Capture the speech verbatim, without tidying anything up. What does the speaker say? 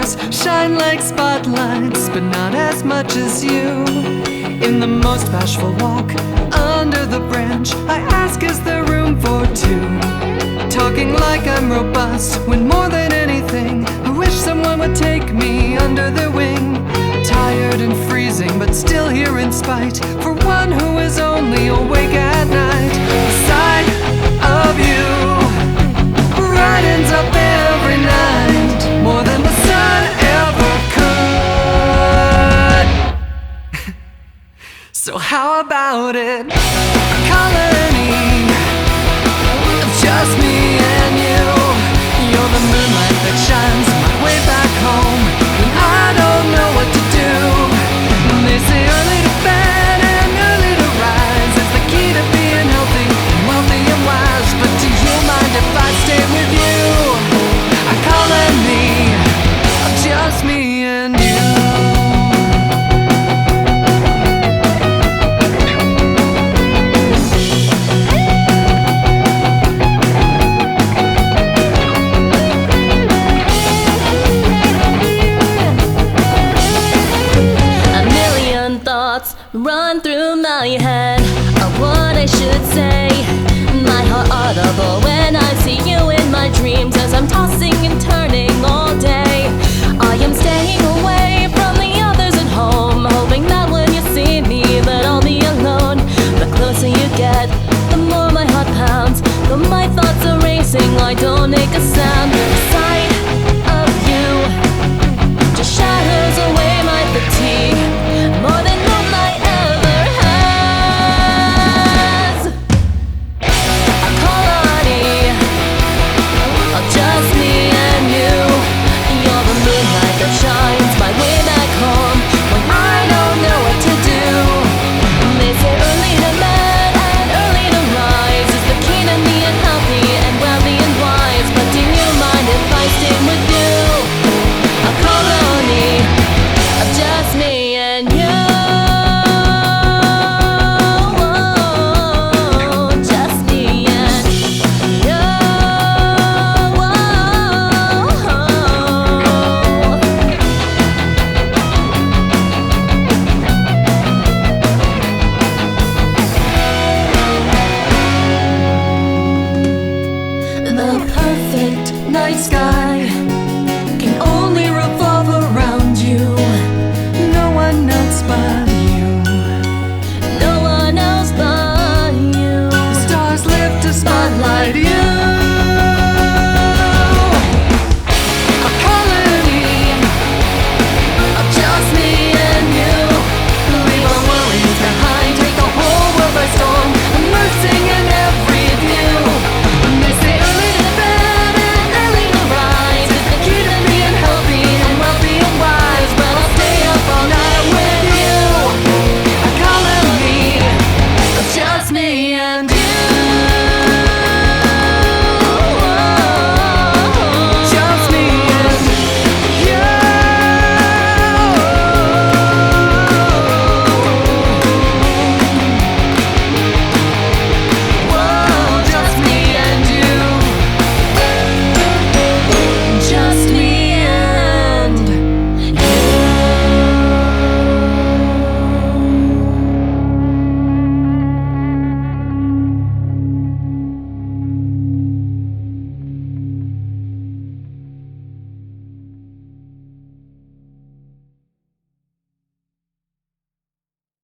stars shine like spotlights, but not as much as you. In the most bashful walk under the branch, I ask, is there room for two? Talking like I'm robust, when more than anything I wish someone would take me under their wing. Tired and freezing, but still here in spite, for one who is only awake at night. The sight of you brightens up every night, more than the sun ever could. So how about it? A colony of just me and you. You're the moonlight that shines my way back home when I don't know what to do. They say early to bed and early to rise is the key to being healthy, wealthy and wise. But do you mind if I stay with you? A colony of just me and you. Run through my head of what I should say. My heart audible when I see you in my dreams, as I'm tossing and turning all day. I am staying away from the others at home, hoping that when you see me that I'll be alone. The closer you get, the more my heart pounds, but my thoughts are racing, I don't make a sound.